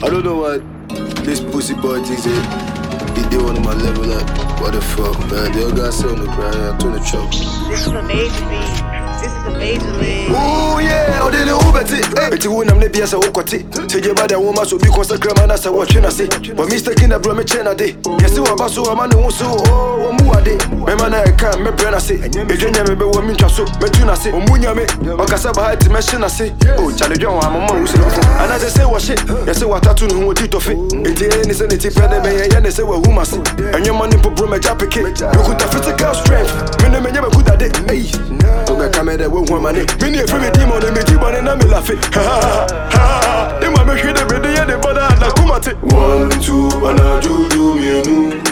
don't know what this pussy boy thinks he did on my level. Like, what the fuck, man? The other guy said on the ground, I turn the truck. This is a major league. This is a major league. Oh yeah, I didn't know better. It's when I'm the BS of Okoti. Take your body, woman, so be consecrated, man. That's what I say. But Mr. King, I brought me China day. Yes, you are Basso, a man who so, oh, Muade. My man, I can't, my brain, I say. If you never be woman, so, Metuna say, Munya me, Okasaba, to mention, I say. Oh, Charlie John, I'm a man who say, and as I say, what shit, yes, what I told who did of it. It's any sanity, and they say, well, who must, and your money for Broma Japike. You could have physical strength. Men never could have it. Hey, come here, we want money. Many a free demon, and me, and I'm laughing. Ha ha ha. In my machine, the video, the bada, and the kumate. 1, 2, and I do me,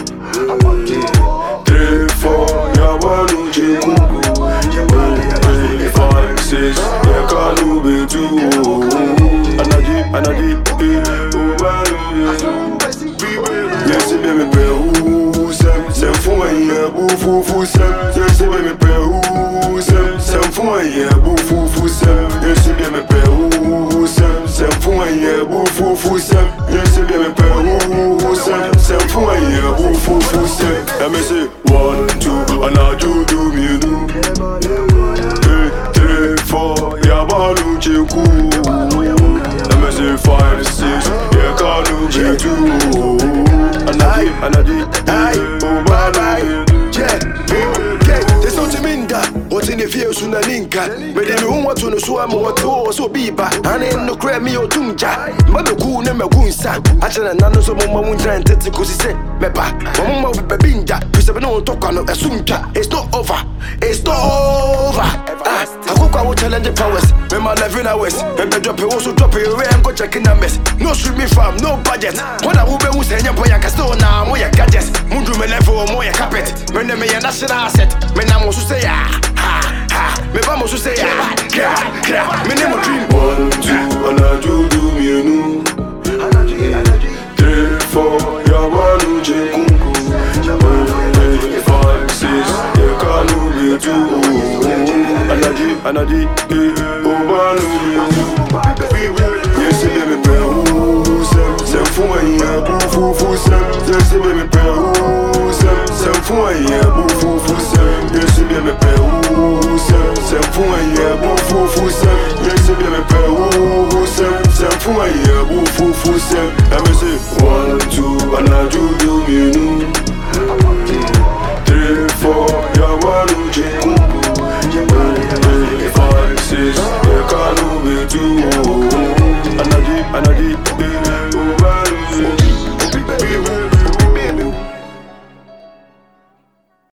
3, 4, Yabanu, Jimu, 5, 6, Yakanu, Betu, Anadi, yes, baby, Peru, Sam, for a year, boo, Sam, yes, baby, Peru, Sam, for a year, boo, Sam, yes, baby, Peru, Sam, for a year, boo, Sam, yes, baby, Peru, Sam, for a year, boo, Sam. Let me say 1, 2, and I do me, 3, 4, Yabalu, Chiku. Let me say 5, 6, Yakanu, Chiku. Anadi, oh, bye, yeah, there's something in that. What's in the view soon and inca? But they don't want to know so I'm what to so be back. And ain't no crab me or tunja. Mother cool never goon sa. Actually, none of some woman trying to take because he said, Mepa, Mama with Babinja, because I don't talk on a sunja. It's not over, it's not over. I cook our challenge powers. When my living hours, and the drop also drop it away and go checking the mess. No streaming farm, no budget. What I will be who's saying, boy, I can still now, more your gadgets. Mundu me level or more your carpet. When they may a national asset, when I'm also say, me vamos to say, me name a dream. 1, 2, and I do me, 3, 4, Yabanu, Jimu, 5, 6, Yakanu, Betu, Anadi, Obanu, yes, baby, Peru, Sam, for a year, boo, Sam, yes, baby, Peru, Sam, for a year, boo, Sam, yes, baby, Peru, Sam, for a year, boo, Sam, yes, baby, Peru, Sam, for a year, boo,